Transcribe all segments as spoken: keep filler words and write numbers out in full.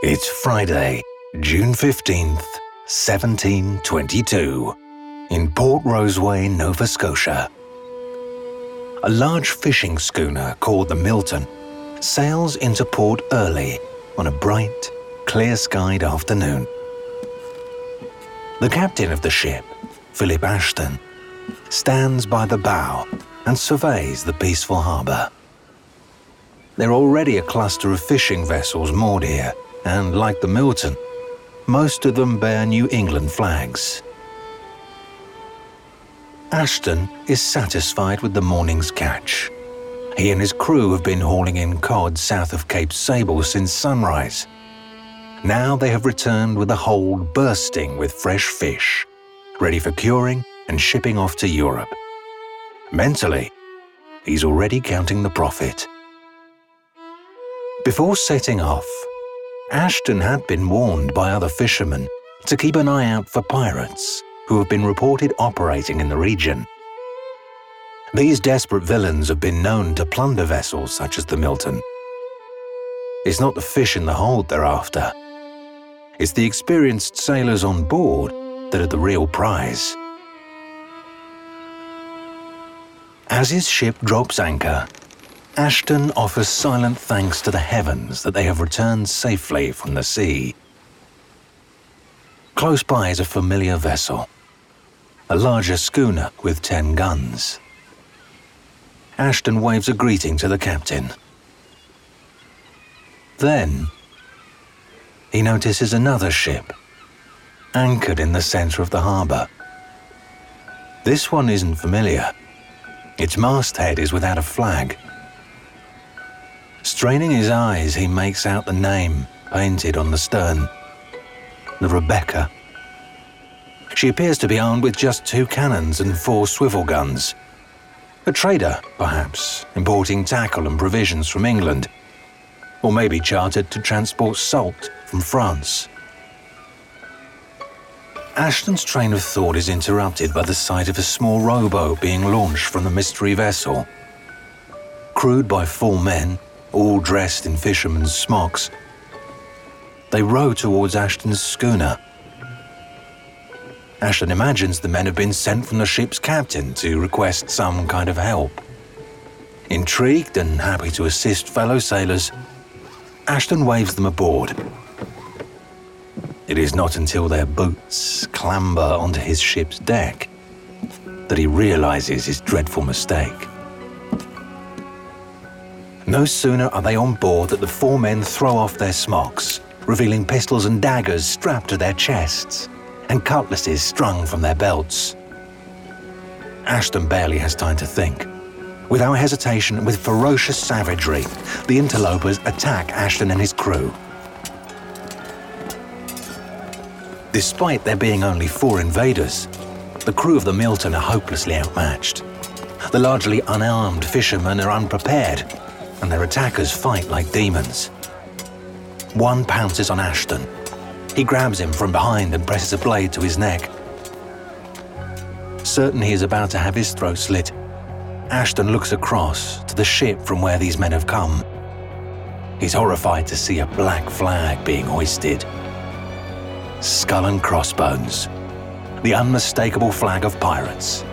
It's Friday, June fifteenth, seventeen twenty-two, in Port Roseway, Nova Scotia. A large fishing schooner called the Milton sails into port early on a bright, clear-skied afternoon. The captain of the ship, Philip Ashton, stands by the bow and surveys the peaceful harbour. There are already a cluster of fishing vessels moored here, and like the Milton, most of them bear New England flags. Ashton is satisfied with the morning's catch. He and his crew have been hauling in cod south of Cape Sable since sunrise. Now they have returned with the hold bursting with fresh fish, ready for curing and shipping off to Europe. Mentally, he's already counting the profit. Before setting off, Ashton had been warned by other fishermen to keep an eye out for pirates who have been reported operating in the region. These desperate villains have been known to plunder vessels such as the Milton. It's not the fish in the hold they're after. It's the experienced sailors on board that are the real prize. As his ship drops anchor, Ashton offers silent thanks to the heavens that they have returned safely from the sea. Close by is a familiar vessel, a larger schooner with ten guns. Ashton waves a greeting to the captain. Then, he notices another ship, anchored in the centre of the harbour. This one isn't familiar. Its masthead is without a flag. Straining his eyes, he makes out the name painted on the stern. The Rebecca. She appears to be armed with just two cannons and four swivel guns. A trader, perhaps, importing tackle and provisions from England, or maybe chartered to transport salt from France. Ashton's train of thought is interrupted by the sight of a small rowboat being launched from the mystery vessel. Crewed by four men, all dressed in fishermen's smocks, they row towards Ashton's schooner. Ashton imagines the men have been sent from the ship's captain to request some kind of help. Intrigued and happy to assist fellow sailors, Ashton waves them aboard. It is not until their boots clamber onto his ship's deck that he realizes his dreadful mistake. No sooner are they on board that the four men throw off their smocks, revealing pistols and daggers strapped to their chests and cutlasses strung from their belts. Ashton barely has time to think. Without hesitation and with ferocious savagery, the interlopers attack Ashton and his crew. Despite there being only four invaders, the crew of the Milton are hopelessly outmatched. The largely unarmed fishermen are unprepared, and their attackers fight like demons. One pounces on Ashton. He grabs him from behind and presses a blade to his neck. Certain he is about to have his throat slit, Ashton looks across to the ship from where these men have come. He's horrified to see a black flag being hoisted. Skull and crossbones, the unmistakable flag of pirates.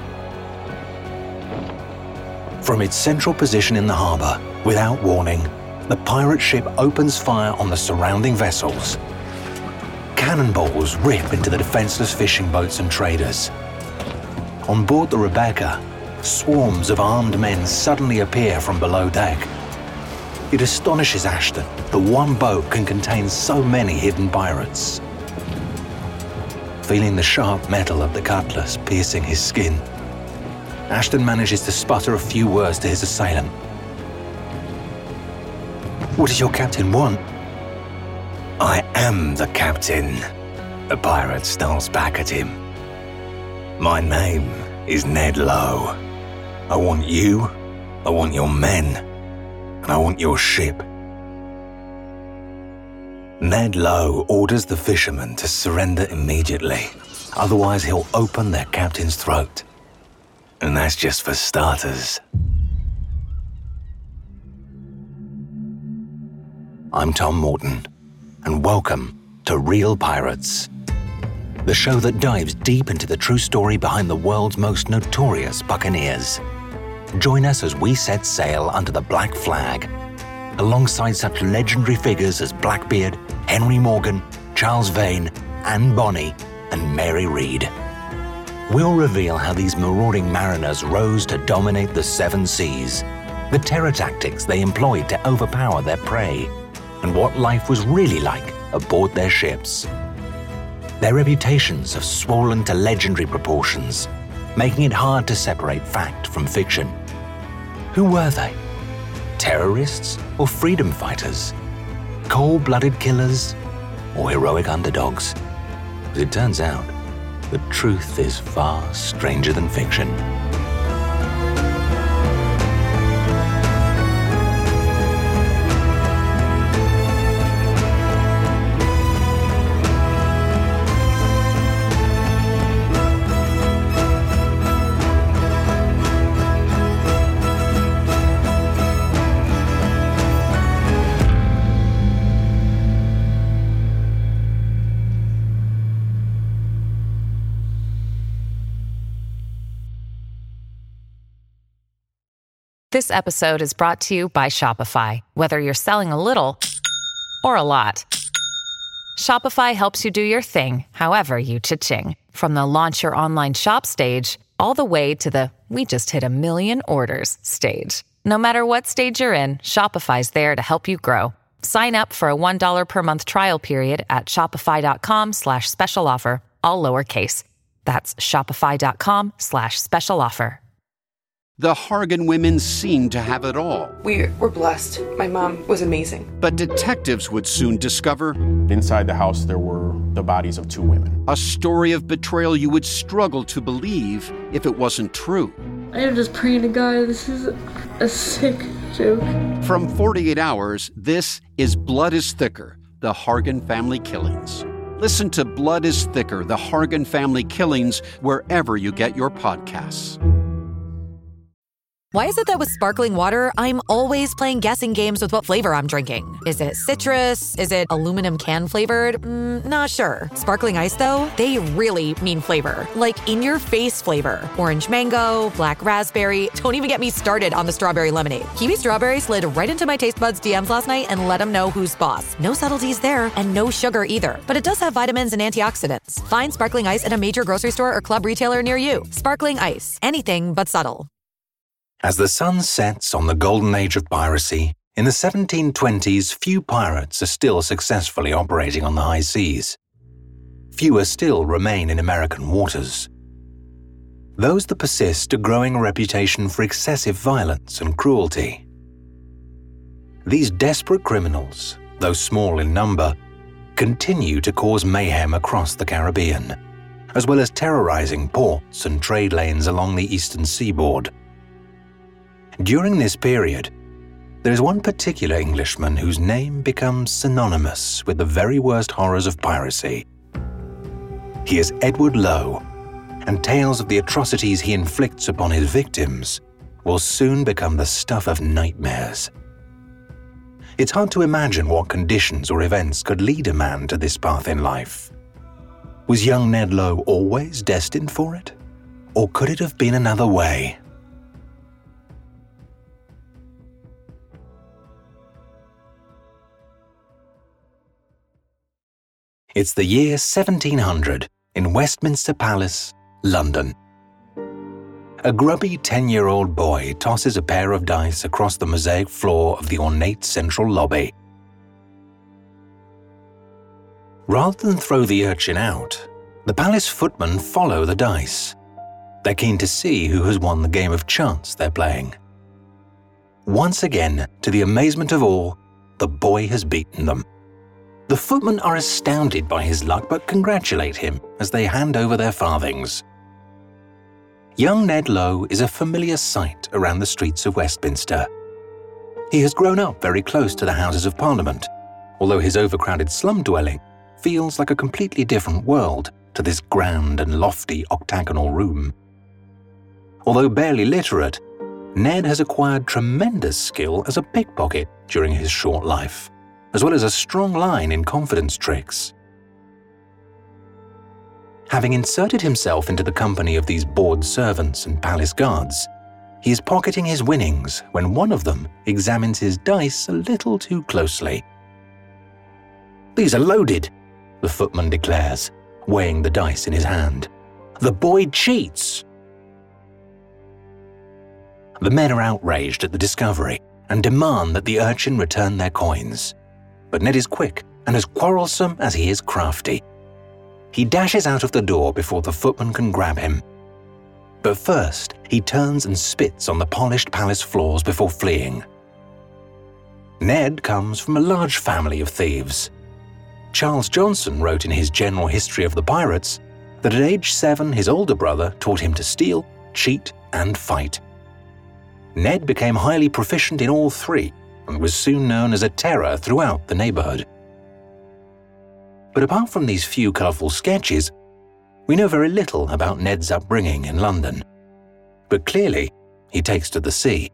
From its central position in the harbour, without warning, the pirate ship opens fire on the surrounding vessels. Cannonballs rip into the defenceless fishing boats and traders. On board the Rebecca, swarms of armed men suddenly appear from below deck. It astonishes Ashton that one boat can contain so many hidden pirates. Feeling the sharp metal of the cutlass piercing his skin, Ashton manages to sputter a few words to his assailant. "What does your captain want?" "I am the captain," the pirate snarls back at him. "My name is Ned Lowe. I want you, I want your men, and I want your ship." Ned Lowe orders the fishermen to surrender immediately, otherwise he'll open their captain's throat. And that's just for starters. I'm Tom Morton, and welcome to Real Pirates, the show that dives deep into the true story behind the world's most notorious buccaneers. Join us as we set sail under the Black Flag, alongside such legendary figures as Blackbeard, Henry Morgan, Charles Vane, Anne Bonny, and Mary Read. We'll reveal how these marauding mariners rose to dominate the seven seas, the terror tactics they employed to overpower their prey, and what life was really like aboard their ships. Their reputations have swollen to legendary proportions, making it hard to separate fact from fiction. Who were they? Terrorists or freedom fighters? Cold-blooded killers or heroic underdogs? As it turns out, the truth is far stranger than fiction. This episode is brought to you by Shopify. Whether you're selling a little or a lot, Shopify helps you do your thing, however you cha-ching. From the launch your online shop stage, all the way to the we just hit a million orders stage. No matter what stage you're in, Shopify's there to help you grow. Sign up for a one dollar per month trial period at shopify.com slash special offer, all lowercase. That's shopify.com slash special offer. The Hargan women seemed to have it all. We were blessed. My mom was amazing. But detectives would soon discover... Inside the house, there were the bodies of two women. A story of betrayal you would struggle to believe if it wasn't true. I am just praying to God, this is a sick joke. From forty-eight hours, this is Blood is Thicker, the Hargan Family Killings. Listen to Blood is Thicker, the Hargan Family Killings, wherever you get your podcasts. Why is it that with sparkling water, I'm always playing guessing games with what flavor I'm drinking? Is it citrus? Is it aluminum can flavored? Mm, not sure. Sparkling ice, though, they really mean flavor. Like in-your-face flavor. Orange mango, black raspberry. Don't even get me started on the strawberry lemonade. Kiwi strawberry slid right into my taste buds D Ms last night and let them know who's boss. No subtleties there, and no sugar either. But it does have vitamins and antioxidants. Find sparkling ice at a major grocery store or club retailer near you. Sparkling ice. Anything but subtle. As the sun sets on the golden age of piracy, in the seventeen twenties, few pirates are still successfully operating on the high seas. Fewer still remain in American waters. Those that persist are growing a reputation for excessive violence and cruelty. These desperate criminals, though small in number, continue to cause mayhem across the Caribbean, as well as terrorizing ports and trade lanes along the eastern seaboard. During this period, there is one particular Englishman whose name becomes synonymous with the very worst horrors of piracy. He is Edward Lowe, and tales of the atrocities he inflicts upon his victims will soon become the stuff of nightmares. It's hard to imagine what conditions or events could lead a man to this path in life. Was young Ned Lowe always destined for it? Or could it have been another way? It's the year seventeen hundred in Westminster Palace, London. A grubby ten-year-old boy tosses a pair of dice across the mosaic floor of the ornate central lobby. Rather than throw the urchin out, the palace footmen follow the dice. They're keen to see who has won the game of chance they're playing. Once again, to the amazement of all, the boy has beaten them. The footmen are astounded by his luck but congratulate him as they hand over their farthings. Young Ned Lowe is a familiar sight around the streets of Westminster. He has grown up very close to the Houses of Parliament, although his overcrowded slum dwelling feels like a completely different world to this grand and lofty octagonal room. Although barely literate, Ned has acquired tremendous skill as a pickpocket during his short life, as well as a strong line in confidence tricks. Having inserted himself into the company of these bored servants and palace guards, he is pocketing his winnings when one of them examines his dice a little too closely. "These are loaded," the footman declares, weighing the dice in his hand. "The boy cheats." The men are outraged at the discovery and demand that the urchin return their coins. But Ned is quick and as quarrelsome as he is crafty. He dashes out of the door before the footman can grab him. But first, he turns and spits on the polished palace floors before fleeing. Ned comes from a large family of thieves. Charles Johnson wrote in his General History of the Pirates that at age seven his older brother taught him to steal, cheat, and fight. Ned became highly proficient in all three and was soon known as a terror throughout the neighborhood. But apart from these few colorful sketches, we know very little about Ned's upbringing in London. But clearly, he takes to the sea.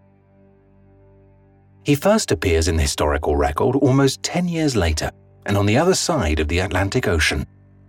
He first appears in the historical record almost ten years later, and on the other side of the Atlantic Ocean.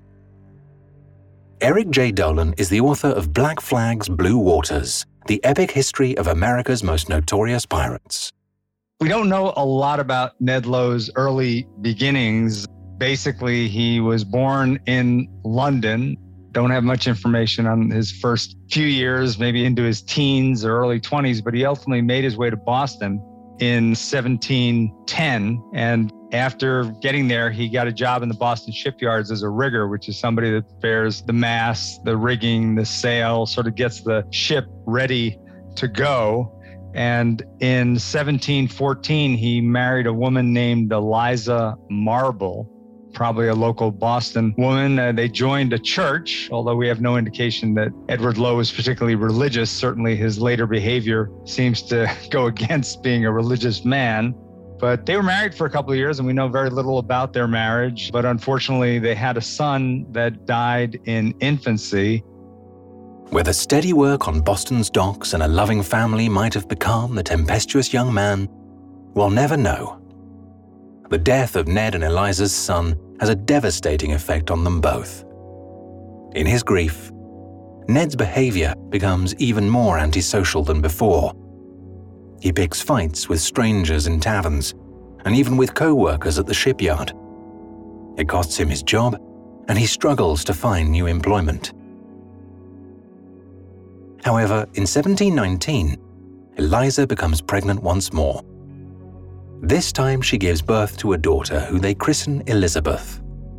Eric J. Dolan is the author of Black Flag's Blue Waters, the epic history of America's most notorious pirates. We don't know a lot about Ned Lowe's early beginnings. Basically, he was born in London. Don't have much information on his first few years, maybe into his teens or early twenties, but he ultimately made his way to Boston in seventeen ten. And after getting there, he got a job in the Boston shipyards as a rigger, which is somebody that bears the mast, the rigging, the sail, sort of gets the ship ready to go. And in seventeen fourteen, he married a woman named Eliza Marble, probably a local Boston woman. Uh, they joined a church, although we have no indication that Edward Lowe was particularly religious. Certainly his later behavior seems to go against being a religious man. But they were married for a couple of years, and we know very little about their marriage. But unfortunately, they had a son that died in infancy. Whether steady work on Boston's docks and a loving family might have become the tempestuous young man, we'll never know. The death of Ned and Eliza's son has a devastating effect on them both. In his grief, Ned's behavior becomes even more antisocial than before. He picks fights with strangers in taverns and even with co-workers at the shipyard. It costs him his job, and he struggles to find new employment. However, in seventeen nineteen, Eliza becomes pregnant once more. This time she gives birth to a daughter who they christen Elizabeth.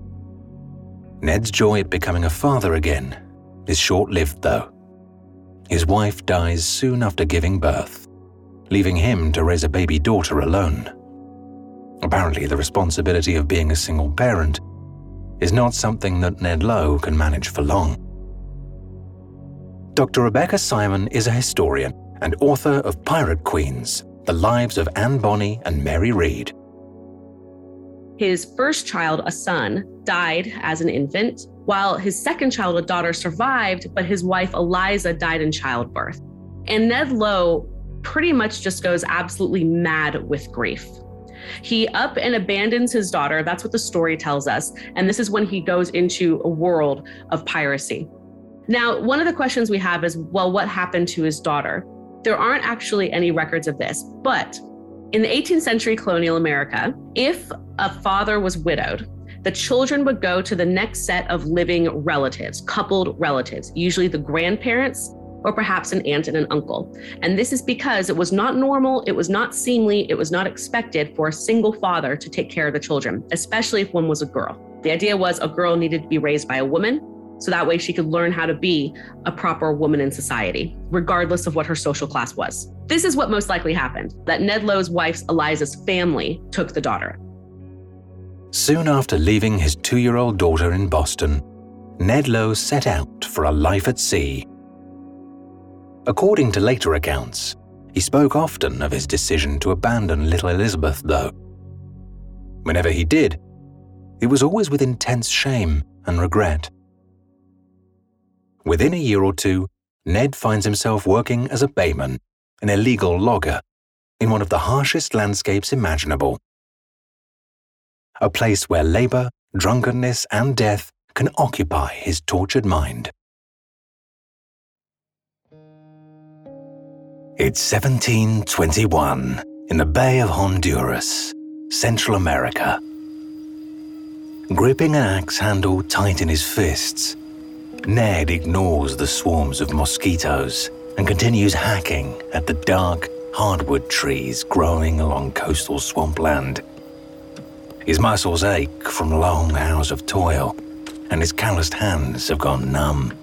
Ned's joy at becoming a father again is short-lived though. His wife dies soon after giving birth, leaving him to raise a baby daughter alone. Apparently, the responsibility of being a single parent is not something that Ned Lowe can manage for long. Doctor Rebecca Simon is a historian and author of Pirate Queens, The Lives of Anne Bonny and Mary Read. His first child, a son, died as an infant, while his second child, a daughter, survived, but his wife, Eliza, died in childbirth. And Ned Lowe pretty much just goes absolutely mad with grief. He up and abandons his daughter. That's what the story tells us. And this is when he goes into a world of piracy. Now, one of the questions we have is, well, what happened to his daughter? There aren't actually any records of this, but in the eighteenth century colonial America, if a father was widowed, the children would go to the next set of living relatives, coupled relatives, usually the grandparents or perhaps an aunt and an uncle. And this is because it was not normal, it was not seemly, it was not expected for a single father to take care of the children, especially if one was a girl. The idea was a girl needed to be raised by a woman, so that way she could learn how to be a proper woman in society, regardless of what her social class was. This is what most likely happened, that Ned Lowe's wife's Eliza's family took the daughter. Soon after leaving his two-year-old daughter in Boston, Ned Lowe set out for a life at sea. According to later accounts, he spoke often of his decision to abandon little Elizabeth, though. Whenever he did, it was always with intense shame and regret. Within a year or two, Ned finds himself working as a bayman, an illegal logger, in one of the harshest landscapes imaginable. a place where labour, drunkenness and death can occupy his tortured mind. It's seventeen twenty-one in the Bay of Honduras, Central America. Gripping an axe handle tight in his fists, Ned ignores the swarms of mosquitoes and continues hacking at the dark hardwood trees growing along coastal swampland. His muscles ache from long hours of toil, and his calloused hands have gone numb.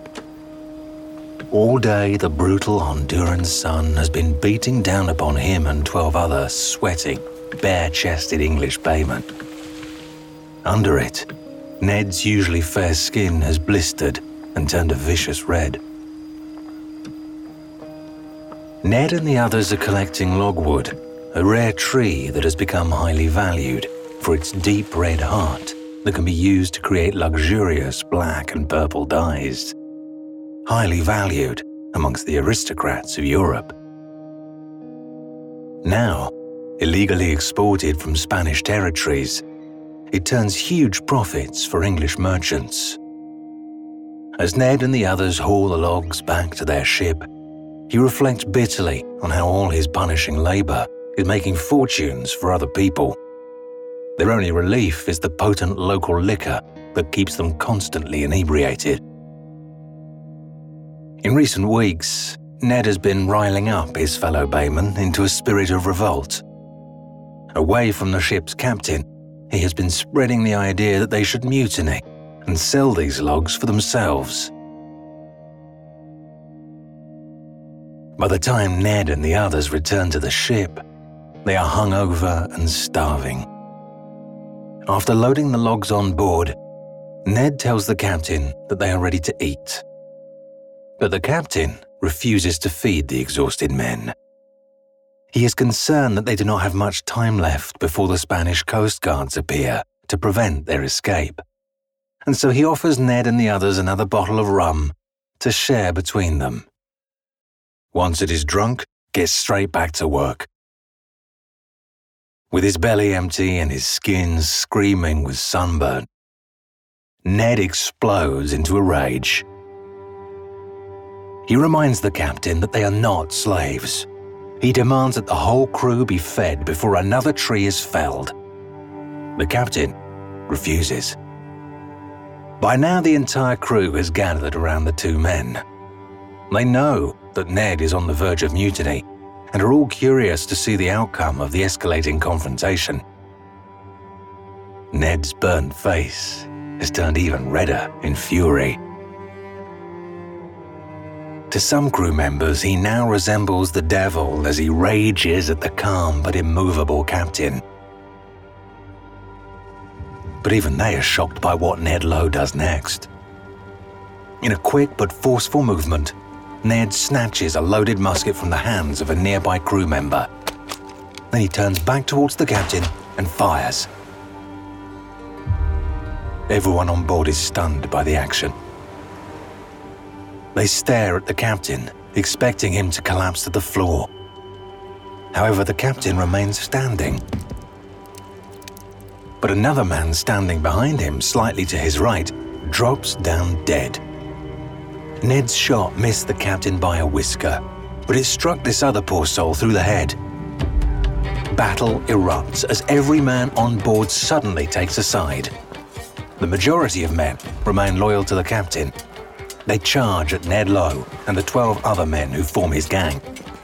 All day, the brutal Honduran sun has been beating down upon him and twelve other sweating, bare-chested English baymen. Under it, Ned's usually fair skin has blistered and turned a vicious red. Ned and the others are collecting logwood, a rare tree that has become highly valued for its deep red heart that can be used to create luxurious black and purple dyes. Highly valued amongst the aristocrats of Europe. Now, illegally exported from Spanish territories, it turns huge profits for English merchants. As Ned and the others haul the logs back to their ship, he reflects bitterly on how all his punishing labour is making fortunes for other people. Their only relief is the potent local liquor that keeps them constantly inebriated. In recent weeks, Ned has been riling up his fellow baymen into a spirit of revolt. Away from the ship's captain, he has been spreading the idea that they should mutiny and sell these logs for themselves. By the time Ned and the others return to the ship, they are hungover and starving. After loading the logs on board, Ned tells the captain that they are ready to eat. But the captain refuses to feed the exhausted men. He is concerned that they do not have much time left before the Spanish Coast Guards appear to prevent their escape, and so he offers Ned and the others another bottle of rum to share between them. Once it is drunk, get straight back to work. With his belly empty and his skin screaming with sunburn, Ned explodes into a rage. He reminds the captain that they are not slaves. He demands that the whole crew be fed before another tree is felled. The captain refuses. By now, the entire crew has gathered around the two men. They know that Ned is on the verge of mutiny and are all curious to see the outcome of the escalating confrontation. Ned's burnt face has turned even redder in fury. To some crew members, he now resembles the devil as he rages at the calm but immovable captain. But even they are shocked by what Ned Lowe does next. In a quick but forceful movement, Ned snatches a loaded musket from the hands of a nearby crew member. Then he turns back towards the captain and fires. Everyone on board is stunned by the action. They stare at the captain, expecting him to collapse to the floor. However, the captain remains standing. But another man standing behind him, slightly to his right, drops down dead. Ned's shot missed the captain by a whisker, but it struck this other poor soul through the head. Battle erupts as every man on board suddenly takes a side. The majority of men remain loyal to the captain. They charge at Ned Lowe and the twelve other men who form his gang.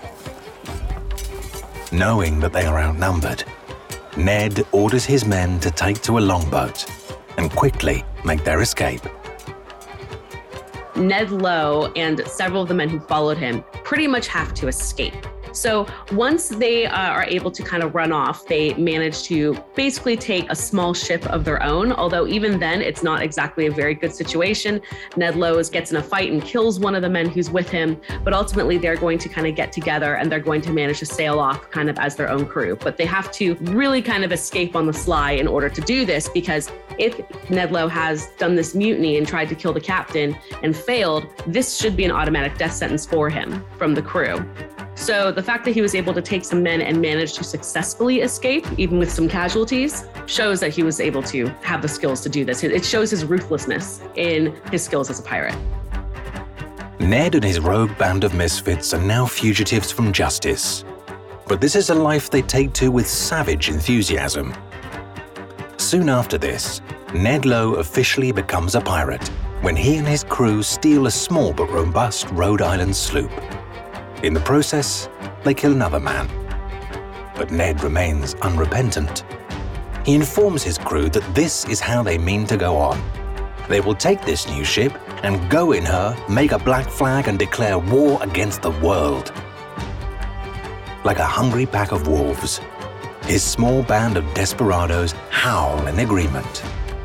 Knowing that they are outnumbered, Ned orders his men to take to a longboat and quickly make their escape. Ned Lowe and several of the men who followed him pretty much have to escape. So once they uh, are able to kind of run off, they manage to basically take a small ship of their own, although even then it's not exactly a very good situation. Ned Lowe gets in a fight and kills one of the men who's with him, but ultimately they're going to kind of get together and they're going to manage to sail off kind of as their own crew. But they have to really kind of escape on the sly in order to do this, because if Ned Lowe has done this mutiny and tried to kill the captain and failed, this should be an automatic death sentence for him from the crew. So the fact that he was able to take some men and manage to successfully escape, even with some casualties, shows that he was able to have the skills to do this. It shows his ruthlessness in his skills as a pirate. Ned and his rogue band of misfits are now fugitives from justice. But this is a life they take to with savage enthusiasm. Soon after this, Ned Lowe officially becomes a pirate when he and his crew steal a small but robust Rhode Island sloop. In the process, they kill another man. But Ned remains unrepentant. He informs his crew that this is how they mean to go on. They will take this new ship and go in her, make a black flag and declare war against the world. Like a hungry pack of wolves, his small band of desperados howl in agreement.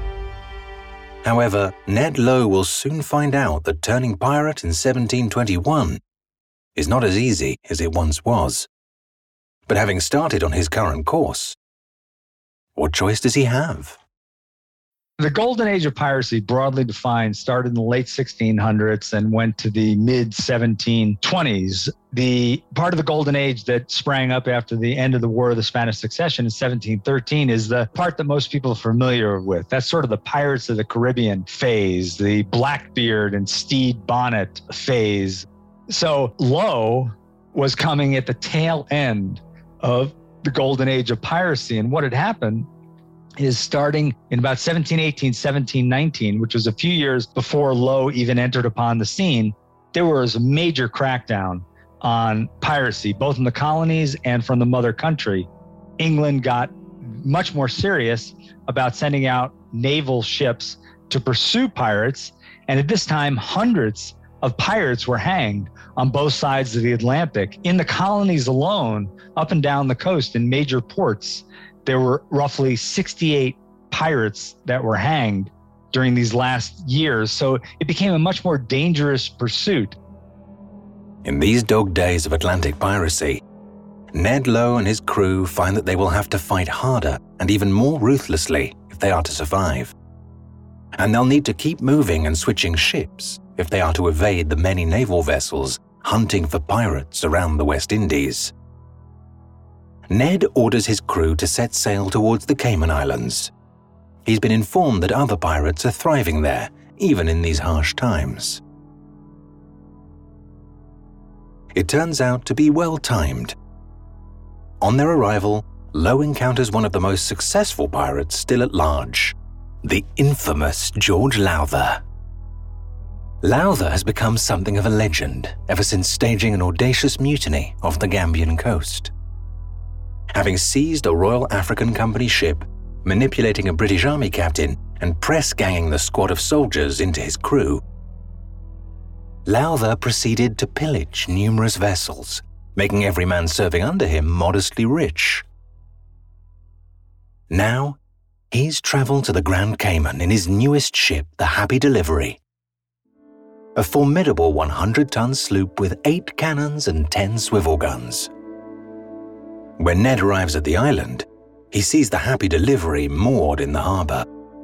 However, Ned Lowe will soon find out that turning pirate in seventeen twenty-one is not as easy as it once was. But having started on his current course, what choice does he have? The golden age of piracy, broadly defined, started in the late sixteen hundreds and went to the mid seventeen twenties. The part of the golden age that sprang up after the end of the War of the Spanish Succession in seventeen thirteen is the part that most people are familiar with. That's sort of the Pirates of the Caribbean phase, the Blackbeard and Stede Bonnet phase. So Lowe was coming at the tail end of the golden age of piracy. And what had happened is, starting in about seventeen eighteen, seventeen nineteen, which was a few years before Lowe even entered upon the scene, there was a major crackdown on piracy, both in the colonies and from the mother country. England got much more serious about sending out naval ships to pursue pirates. And at this time, hundreds of pirates were hanged on both sides of the Atlantic. In the colonies alone, up and down the coast in major ports, there were roughly sixty-eight pirates that were hanged during these last years. So it became a much more dangerous pursuit. In these dog days of Atlantic piracy, Ned Lowe and his crew find that they will have to fight harder and even more ruthlessly if they are to survive. And they'll need to keep moving and switching ships if they are to evade the many naval vessels hunting for pirates around the West Indies. Ned orders his crew to set sail towards the Cayman Islands. He's been informed that other pirates are thriving there, even in these harsh times. It turns out to be well-timed. On their arrival, Lowe encounters one of the most successful pirates still at large, the infamous George Lowther. Lowther has become something of a legend ever since staging an audacious mutiny off the Gambian coast. Having seized a Royal African Company ship, manipulating a British Army captain, and press-ganging the squad of soldiers into his crew, Lowther proceeded to pillage numerous vessels, making every man serving under him modestly rich. Now, he's traveled to the Grand Cayman in his newest ship, the Happy Delivery, a formidable one hundred ton sloop with eight cannons and ten swivel guns. When Ned arrives at the island, he sees the Happy Delivery moored in the harbor.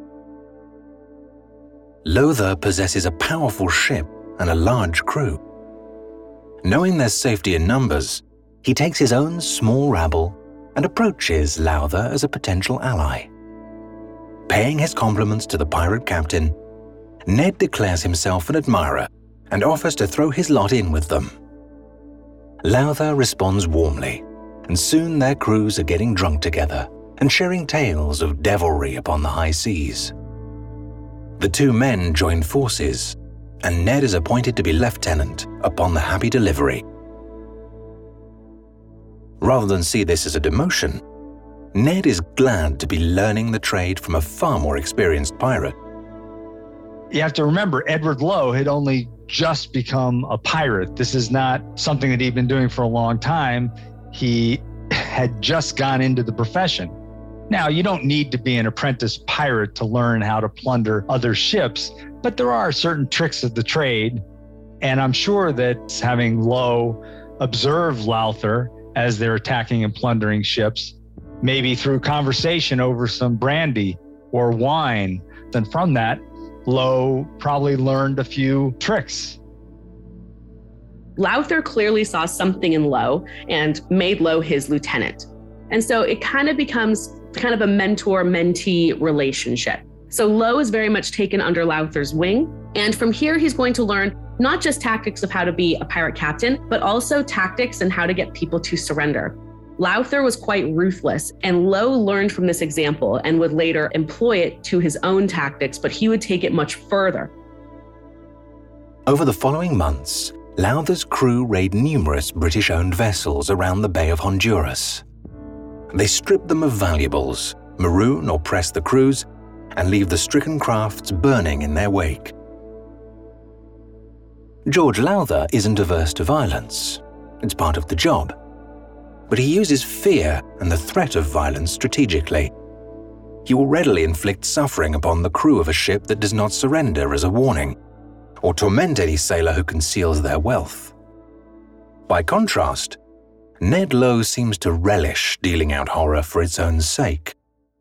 Lowther possesses a powerful ship and a large crew. Knowing there's safety in numbers, he takes his own small rabble and approaches Lowther as a potential ally. Paying his compliments to the pirate captain, Ned declares himself an admirer and offers to throw his lot in with them. Lowther responds warmly, and soon their crews are getting drunk together and sharing tales of devilry upon the high seas. The two men join forces, and Ned is appointed to be lieutenant upon the Happy Delivery. Rather than see this as a demotion, Ned is glad to be learning the trade from a far more experienced pirate. You have to remember, Edward Lowe had only just become a pirate. This is not something that he'd been doing for a long time. He had just gone into the profession. Now, you don't need to be an apprentice pirate to learn how to plunder other ships, but there are certain tricks of the trade. And I'm sure that having Lowe observe Lowther as they're attacking and plundering ships, maybe through conversation over some brandy or wine, then from that, Lowe probably learned a few tricks. Lowther clearly saw something in Lowe and made Lowe his lieutenant. And so it kind of becomes kind of a mentor-mentee relationship. So Lowe is very much taken under Lowther's wing. And from here, he's going to learn not just tactics of how to be a pirate captain, but also tactics and how to get people to surrender. Lowther was quite ruthless, and Lowe learned from this example and would later employ it to his own tactics, but he would take it much further. Over the following months, Lowther's crew raid numerous British-owned vessels around the Bay of Honduras. They strip them of valuables, maroon or press the crews, and leave the stricken crafts burning in their wake. George Lowther isn't averse to violence. It's part of the job. But he uses fear and the threat of violence strategically. He will readily inflict suffering upon the crew of a ship that does not surrender as a warning, or torment any sailor who conceals their wealth. By contrast, Ned Lowe seems to relish dealing out horror for its own sake.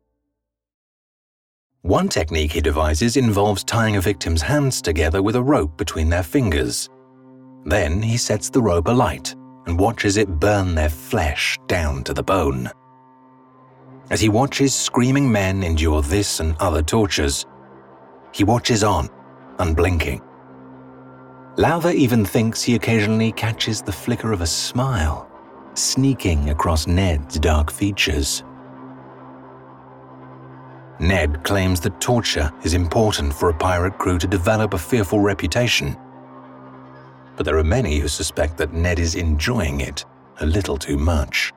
One technique he devises involves tying a victim's hands together with a rope between their fingers. Then he sets the rope alight and watches it burn their flesh down to the bone. As he watches screaming men endure this and other tortures, he watches on, unblinking. Lowther even thinks he occasionally catches the flicker of a smile sneaking across Ned's dark features. Ned claims that torture is important for a pirate crew to develop a fearful reputation. But there are many who suspect that Ned is enjoying it a little too much.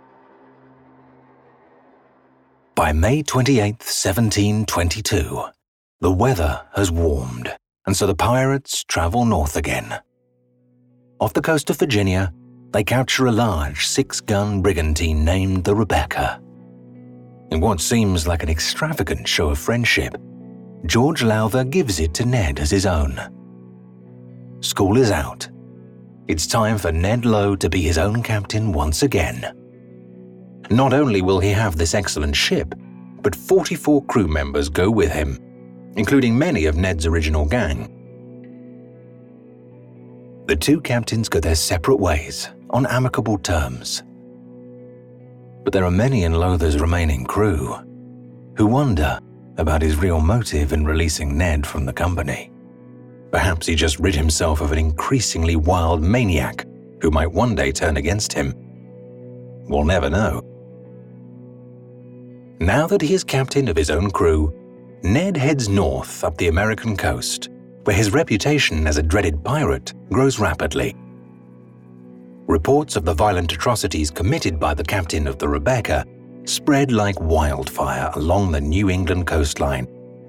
By May twenty-eighth, seventeen twenty-two, the weather has warmed, and so the pirates travel north again. Off the coast of Virginia, they capture a large six-gun brigantine named the Rebecca. In what seems like an extravagant show of friendship, George Lowther gives it to Ned as his own. School is out. It's time for Ned Lowe to be his own captain once again. Not only will he have this excellent ship, but forty-four crew members go with him, including many of Ned's original gang. The two captains go their separate ways on amicable terms. But there are many in Lowther's remaining crew who wonder about his real motive in releasing Ned from the company. Perhaps he just rid himself of an increasingly wild maniac who might one day turn against him. We'll never know. Now that he is captain of his own crew, Ned heads north up the American coast, where his reputation as a dreaded pirate grows rapidly. Reports of the violent atrocities committed by the captain of the Rebecca spread like wildfire along the New England coastline.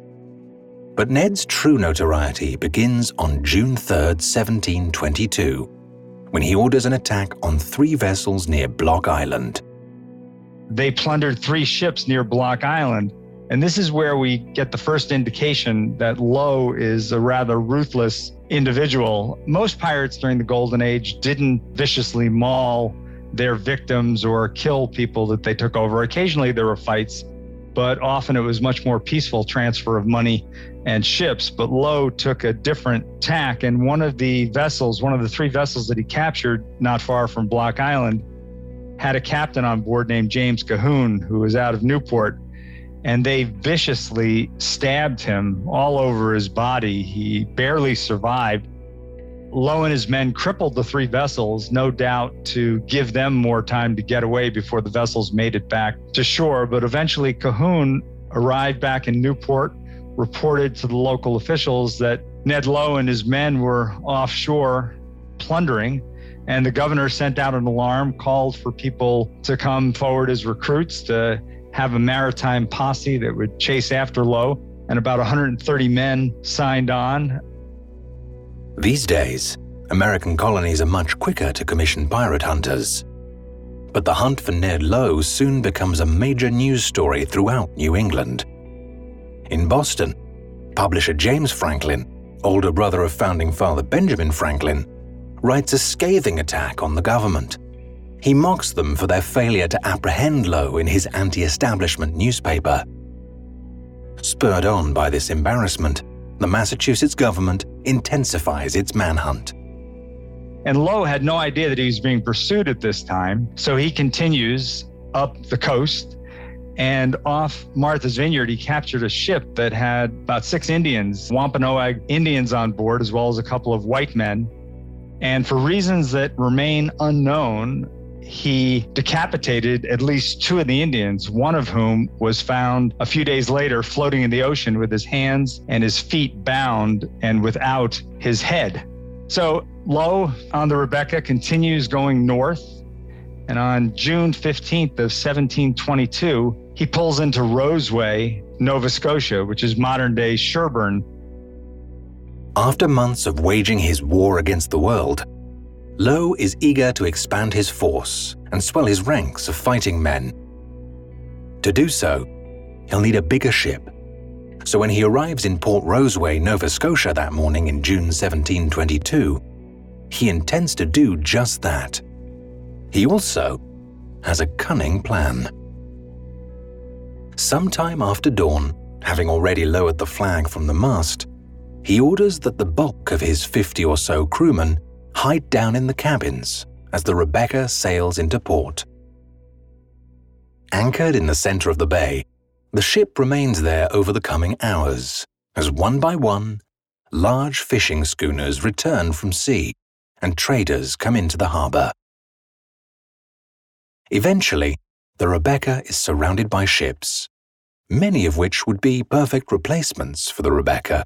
But Ned's true notoriety begins on June third, seventeen twenty-two, when he orders an attack on three vessels near Block Island. They plundered three ships near Block Island, and this is where we get the first indication that Lowe is a rather ruthless individual. Most pirates during the Golden Age didn't viciously maul their victims or kill people that they took over. Occasionally there were fights, but often it was much more peaceful transfer of money and ships. But Lowe took a different tack, and one of the vessels, one of the three vessels that he captured not far from Block Island, had a captain on board named James Cahoon, who was out of Newport. And they viciously stabbed him all over his body. He barely survived. Lowe and his men crippled the three vessels, no doubt to give them more time to get away before the vessels made it back to shore. But eventually Cahoon arrived back in Newport, reported to the local officials that Ned Lowe and his men were offshore plundering. And the governor sent out an alarm, called for people to come forward as recruits to have a maritime posse that would chase after Lowe, and about one hundred thirty men signed on. These days, American colonies are much quicker to commission pirate hunters. But the hunt for Ned Lowe soon becomes a major news story throughout New England. In Boston, publisher James Franklin, older brother of founding father Benjamin Franklin, writes a scathing attack on the government. He mocks them for their failure to apprehend Lowe in his anti-establishment newspaper. Spurred on by this embarrassment, the Massachusetts government intensifies its manhunt. And Lowe had no idea that he was being pursued at this time. So he continues up the coast, and off Martha's Vineyard, he captured a ship that had about six Indians, Wampanoag Indians on board, as well as a couple of white men. And for reasons that remain unknown, he decapitated at least two of the Indians, one of whom was found a few days later floating in the ocean with his hands and his feet bound and without his head. So Lowe on the Rebecca continues going north, and on June fifteenth of seventeen twenty-two, he pulls into Roseway, Nova Scotia, which is modern-day Sherburne. After months of waging his war against the world, Lowe is eager to expand his force and swell his ranks of fighting men. To do so, he'll need a bigger ship. So when he arrives in Port Roseway, Nova Scotia that morning in June seventeen twenty-two, he intends to do just that. He also has a cunning plan. Sometime after dawn, having already lowered the flag from the mast, he orders that the bulk of his fifty or so crewmen hide down in the cabins as the Rebecca sails into port. Anchored in the center of the bay, the ship remains there over the coming hours, as one by one, large fishing schooners return from sea and traders come into the harbor. Eventually, the Rebecca is surrounded by ships, many of which would be perfect replacements for the Rebecca.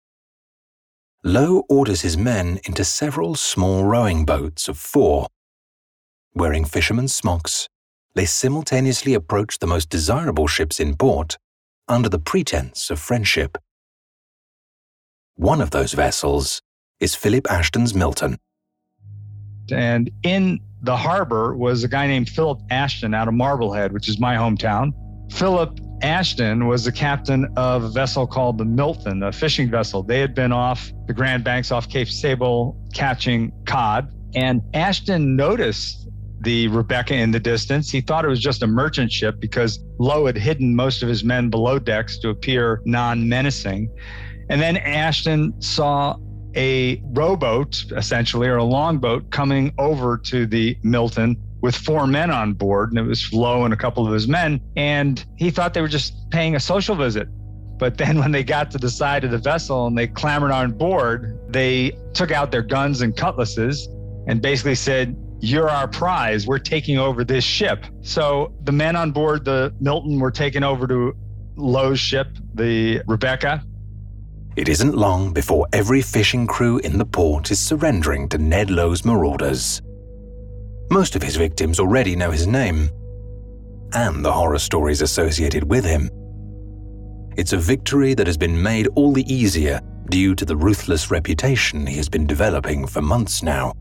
Lowe orders his men into several small rowing boats of four. Wearing fishermen's smocks, they simultaneously approach the most desirable ships in port under the pretense of friendship. One of those vessels is Philip Ashton's Milton. And in the harbor was a guy named Philip Ashton out of Marblehead, which is my hometown. Philip Ashton was the captain of a vessel called the Milton, a fishing vessel. They had been off the Grand Banks off Cape Sable catching cod. And Ashton noticed the Rebecca in the distance. He thought it was just a merchant ship because Lowe had hidden most of his men below decks to appear non-menacing. And then Ashton saw a rowboat, essentially, or a longboat coming over to the Milton with four men on board, and it was Lowe and a couple of his men, and he thought they were just paying a social visit. But then when they got to the side of the vessel and they clambered on board, they took out their guns and cutlasses and basically said, "You're our prize, we're taking over this ship." So the men on board the Milton were taken over to Lowe's ship, the Rebecca. It isn't long before every fishing crew in the port is surrendering to Ned Lowe's marauders. Most of his victims already know his name and the horror stories associated with him. It's a victory that has been made all the easier due to the ruthless reputation he has been developing for months now.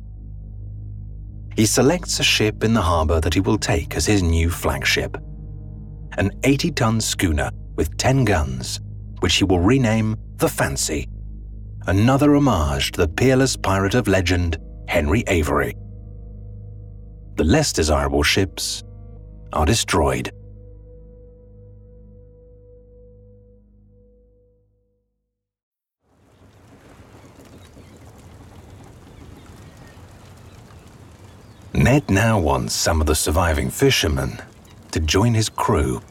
He selects a ship in the harbor that he will take as his new flagship, an eighty-ton schooner with ten guns, which he will rename the Fancy, another homage to the peerless pirate of legend, Henry Avery. The less desirable ships are destroyed. Ned now wants some of the surviving fishermen to join his crew.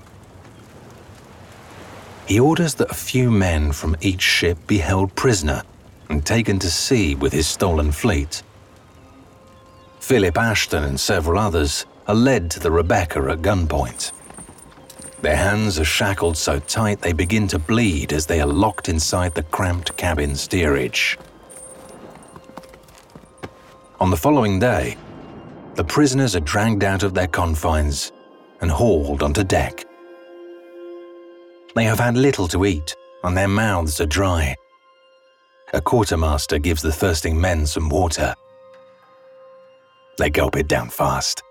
He orders that a few men from each ship be held prisoner and taken to sea with his stolen fleet. Philip Ashton and several others are led to the Rebecca at gunpoint. Their hands are shackled so tight they begin to bleed as they are locked inside the cramped cabin steerage. On the following day, the prisoners are dragged out of their confines and hauled onto deck. They have had little to eat, and their mouths are dry. A quartermaster gives the thirsting men some water. They gulp it down fast.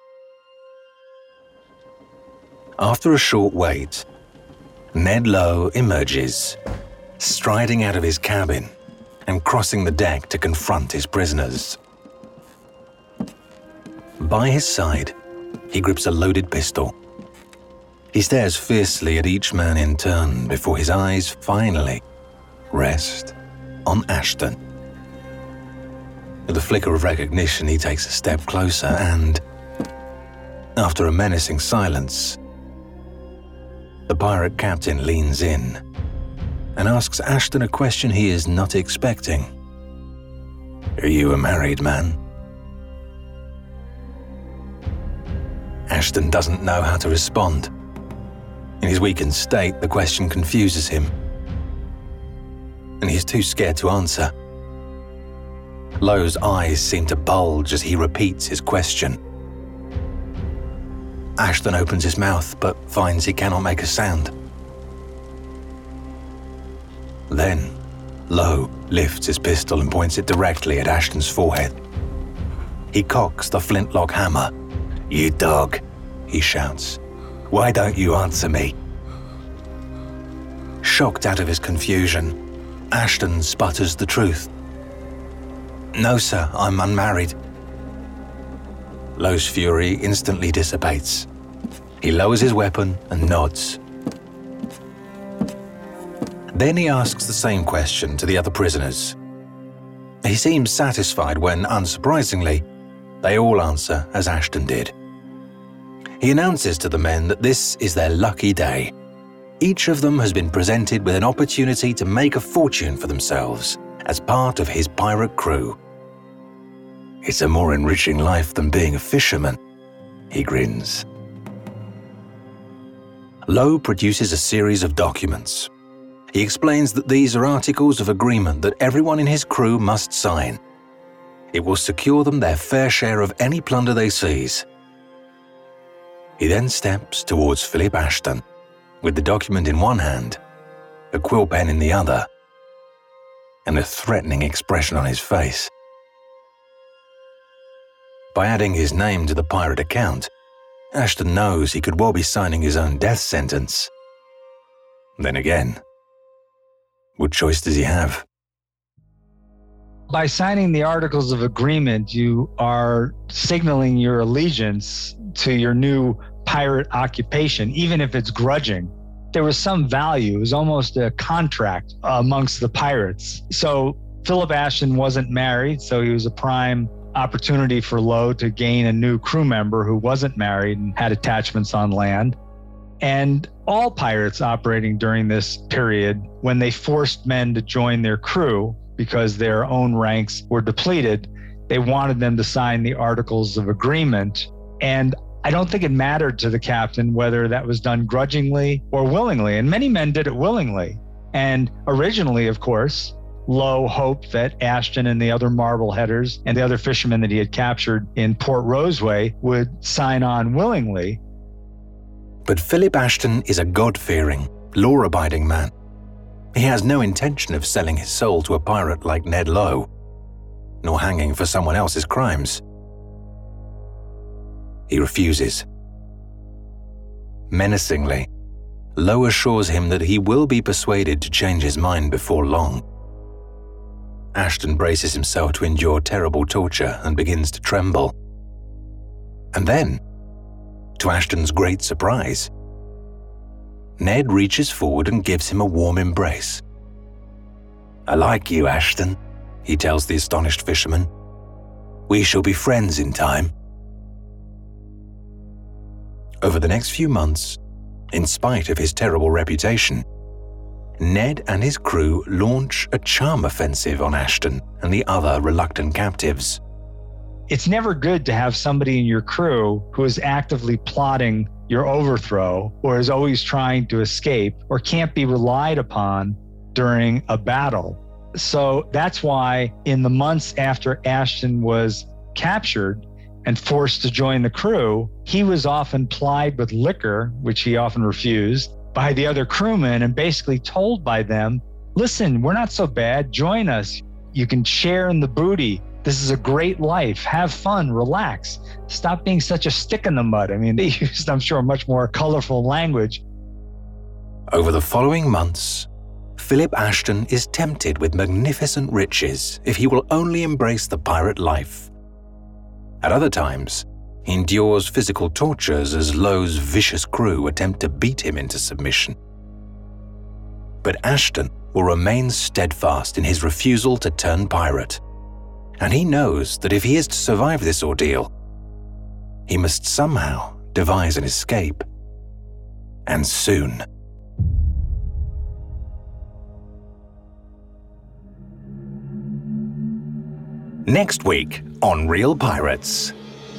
After a short wait, Ned Lowe emerges, striding out of his cabin and crossing the deck to confront his prisoners. By his side, he grips a loaded pistol. He stares fiercely at each man in turn before his eyes finally rest on Ashton. With a flicker of recognition, he takes a step closer and, after a menacing silence, the pirate captain leans in and asks Ashton a question he is not expecting. Are you a married man? Ashton doesn't know how to respond. In his weakened state, the question confuses him, and he's too scared to answer. Lowe's eyes seem to bulge as he repeats his question. Ashton opens his mouth, but finds he cannot make a sound. Then, Lowe lifts his pistol and points it directly at Ashton's forehead. He cocks the flintlock hammer. You dog, he shouts. Why don't you answer me? Shocked out of his confusion, Ashton sputters the truth. No, sir, I'm unmarried. Lowe's fury instantly dissipates. He lowers his weapon and nods. Then he asks the same question to the other prisoners. He seems satisfied when, unsurprisingly, they all answer as Ashton did. He announces to the men that this is their lucky day. Each of them has been presented with an opportunity to make a fortune for themselves as part of his pirate crew. It's a more enriching life than being a fisherman, he grins. Lowe produces a series of documents. He explains that these are articles of agreement that everyone in his crew must sign. It will secure them their fair share of any plunder they seize. He then steps towards Philip Ashton, with the document in one hand, a quill pen in the other, and a threatening expression on his face. By adding his name to the pirate account, Ashton knows he could well be signing his own death sentence. Then again, what choice does he have? By signing the Articles of Agreement, you are signaling your allegiance to your new pirate occupation, even if it's grudging. There was some value. It was almost a contract amongst the pirates. So Philip Ashton wasn't married, so he was a prime opportunity for Lowe to gain a new crew member who wasn't married and had attachments on land. And all pirates operating during this period, when they forced men to join their crew because their own ranks were depleted, they wanted them to sign the Articles of Agreement. And I don't think it mattered to the captain whether that was done grudgingly or willingly. And many men did it willingly. And originally, of course, Lowe hoped that Ashton and the other Marbleheaders and the other fishermen that he had captured in Port Roseway would sign on willingly. But Philip Ashton is a God-fearing, law-abiding man. He has no intention of selling his soul to a pirate like Ned Lowe, nor hanging for someone else's crimes. He refuses. Menacingly, Lowe assures him that he will be persuaded to change his mind before long. Ashton braces himself to endure terrible torture and begins to tremble. And then, to Ashton's great surprise, Ned reaches forward and gives him a warm embrace. I like you, Ashton, he tells the astonished fisherman. We shall be friends in time. Over the next few months, in spite of his terrible reputation, Ned and his crew launch a charm offensive on Ashton and the other reluctant captives. It's never good to have somebody in your crew who is actively plotting your overthrow or is always trying to escape or can't be relied upon during a battle. So that's why in the months after Ashton was captured and forced to join the crew, he was often plied with liquor, which he often refused, by the other crewmen and basically told by them, listen, we're not so bad, join us. You can share in the booty. This is a great life. Have fun, relax. Stop being such a stick in the mud. I mean, they used, I'm sure, much more colorful language. Over the following months, Philip Ashton is tempted with magnificent riches if he will only embrace the pirate life. At other times, he endures physical tortures as Lowe's vicious crew attempt to beat him into submission. But Ashton will remain steadfast in his refusal to turn pirate, And he knows that if he is to survive this ordeal, he must somehow devise an escape. And soon. Next week on Real Pirates.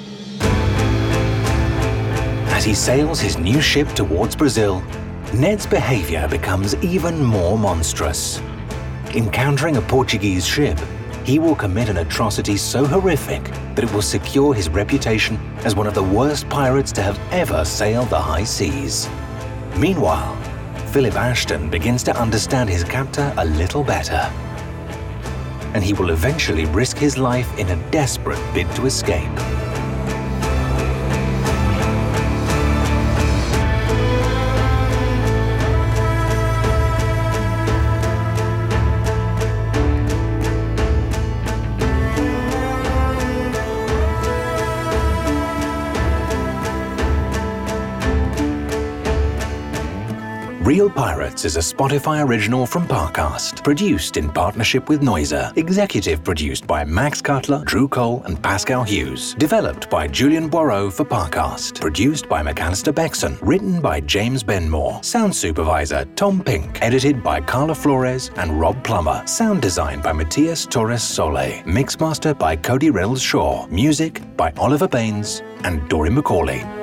As he sails his new ship towards Brazil, Ned's behavior becomes even more monstrous. Encountering a Portuguese ship, he will commit an atrocity so horrific that it will secure his reputation as one of the worst pirates to have ever sailed the high seas. Meanwhile, Philip Ashton begins to understand his captor a little better, and he will eventually risk his life in a desperate bid to escape. Real Pirates is a Spotify original from Parcast, produced in partnership with Noiser, executive produced by Max Cutler, Drew Cole, and Pascal Hughes, developed by Julian Boireau for Parcast, produced by McAllister Beckson, written by James Benmore, sound supervisor Tom Pink, edited by Carla Flores and Rob Plummer, sound design by Matias Torres Sole, mixmaster by Cody Reynolds Shaw, music by Oliver Baines and Dory McCauley.